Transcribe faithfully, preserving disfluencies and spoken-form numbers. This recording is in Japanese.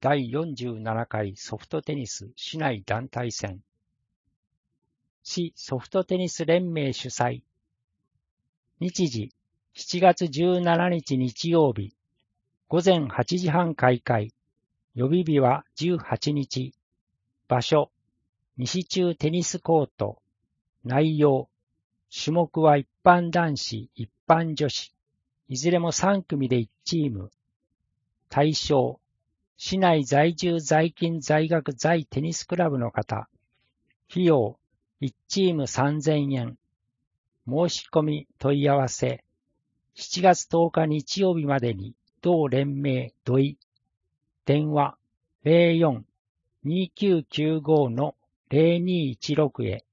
だいよんじゅうななかいソフトテニス市内団体戦。市ソフトテニス連盟主催。日時、しちがつじゅうしちにち日曜日、ごぜんはちじはん開会。予備日はじゅうはちにち。場所、西中テニスコート。内容、種目は一般男子、一般女子。いずれもさんくみでいちチーム。対象、市内在住在勤在学在テニスクラブの方。費用、いちチームさんぜんえん。申し込み問い合わせ。しちがつとおか日曜日までに、同連盟土井。電話 ゼロよん にきゅうきゅうご のゼロにいちろくへ。